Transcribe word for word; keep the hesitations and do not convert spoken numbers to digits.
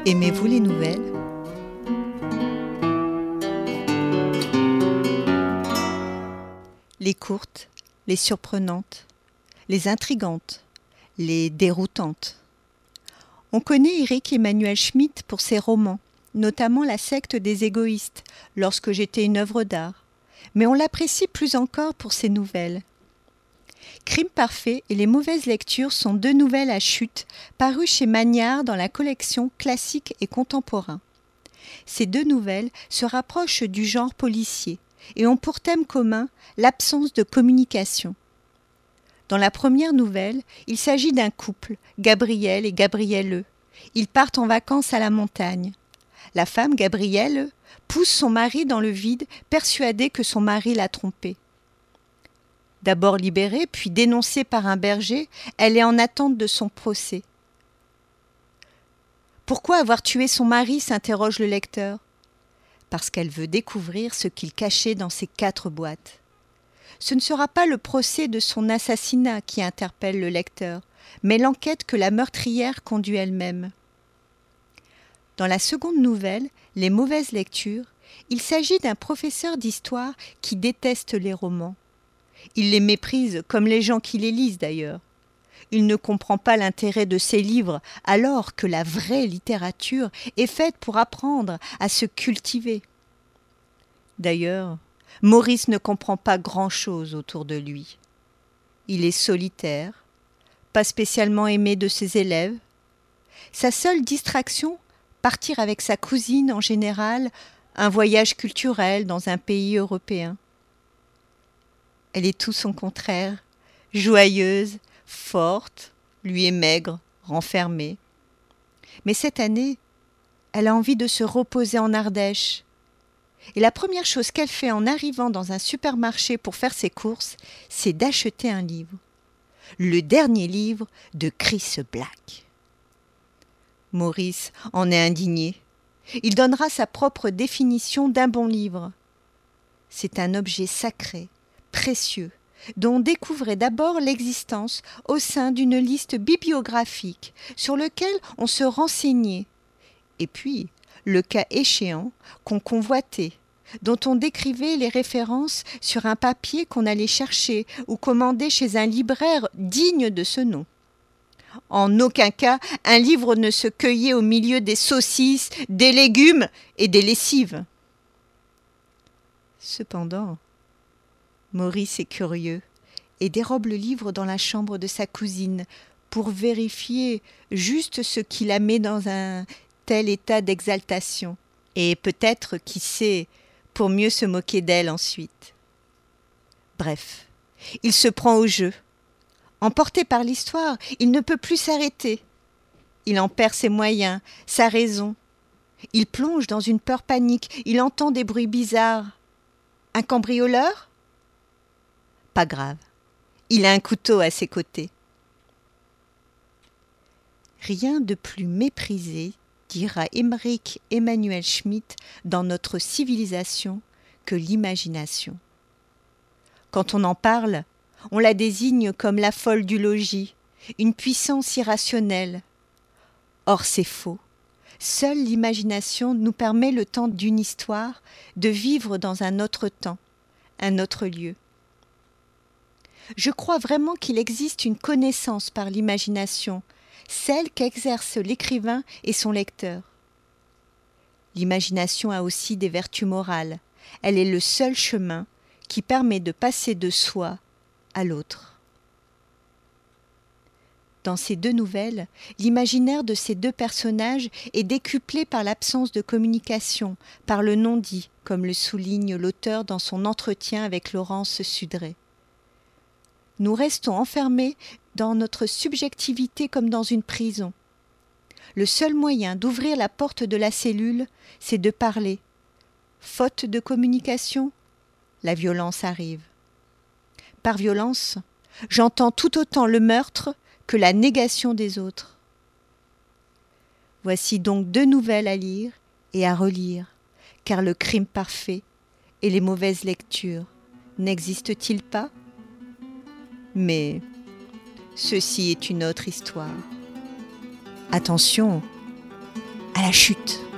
Aimez-vous les nouvelles ? Les courtes, les surprenantes, les intrigantes, les déroutantes. On connaît Erich Emmanuel Schmitt pour ses romans, notamment La secte des égoïstes, Lorsque j'étais une œuvre d'art, mais on l'apprécie plus encore pour ses nouvelles. Crime parfait et Les mauvaises lectures sont deux nouvelles à chute parues chez Magnard dans la collection Classiques et contemporains. Ces deux nouvelles se rapprochent du genre policier et ont pour thème commun l'absence de communication. Dans la première nouvelle, il s'agit d'un couple, Gabriel et Gabrielle. Ils partent en vacances à la montagne. La femme, Gabrielle, pousse son mari dans le vide, persuadée que son mari l'a trompée. D'abord libérée, puis dénoncée par un berger, elle est en attente de son procès. Pourquoi avoir tué son mari ? S'interroge le lecteur. Parce qu'elle veut découvrir ce qu'il cachait dans ces quatre boîtes. Ce ne sera pas le procès de son assassinat qui interpelle le lecteur, mais l'enquête que la meurtrière conduit elle-même. Dans la seconde nouvelle, Les mauvaises lectures, il s'agit d'un professeur d'histoire qui déteste les romans. Il les méprise comme les gens qui les lisent d'ailleurs. Il ne comprend pas l'intérêt de ces livres alors que la vraie littérature est faite pour apprendre à se cultiver. D'ailleurs, Maurice ne comprend pas grand-chose autour de lui. Il est solitaire, pas spécialement aimé de ses élèves. Sa seule distraction, partir avec sa cousine en général, un voyage culturel dans un pays européen. Elle est tout son contraire, joyeuse, forte, lui est maigre, renfermée. Mais cette année, elle a envie de se reposer en Ardèche. Et la première chose qu'elle fait en arrivant dans un supermarché pour faire ses courses, c'est d'acheter un livre. Le dernier livre de Chris Black. Maurice en est indigné. Il donnera sa propre définition d'un bon livre. C'est un objet sacré, précieux, dont on découvrait d'abord l'existence au sein d'une liste bibliographique sur laquelle on se renseignait, et puis, le cas échéant, qu'on convoitait, dont on décrivait les références sur un papier qu'on allait chercher ou commander chez un libraire digne de ce nom. En aucun cas, un livre ne se cueillait au milieu des saucisses, des légumes et des lessives. Cependant, Maurice est curieux et dérobe le livre dans la chambre de sa cousine pour vérifier juste ce qui la met dans un tel état d'exaltation et peut-être, qui sait, pour mieux se moquer d'elle ensuite. Bref, il se prend au jeu. Emporté par l'histoire, il ne peut plus s'arrêter. Il en perd ses moyens, sa raison. Il plonge dans une peur panique, il entend des bruits bizarres. Un cambrioleur ? Pas grave, il a un couteau à ses côtés. Rien de plus méprisé, dira Erich Emmanuel Schmitt, dans notre civilisation que l'imagination. Quand on en parle, on la désigne comme la folle du logis, une puissance irrationnelle. Or c'est faux. Seule l'imagination nous permet le temps d'une histoire de vivre dans un autre temps, un autre lieu. Je crois vraiment qu'il existe une connaissance par l'imagination, celle qu'exerce l'écrivain et son lecteur. L'imagination a aussi des vertus morales. Elle est le seul chemin qui permet de passer de soi à l'autre. Dans ces deux nouvelles, l'imaginaire de ces deux personnages est décuplé par l'absence de communication, par le non-dit, comme le souligne l'auteur dans son entretien avec Laurence Sudré. Nous restons enfermés dans notre subjectivité comme dans une prison. Le seul moyen d'ouvrir la porte de la cellule, c'est de parler. Faute de communication, la violence arrive. Par violence, j'entends tout autant le meurtre que la négation des autres. Voici donc deux nouvelles à lire et à relire, car le crime parfait et les mauvaises lectures n'existent-ils pas ? Mais ceci est une autre histoire. Attention, à la chute.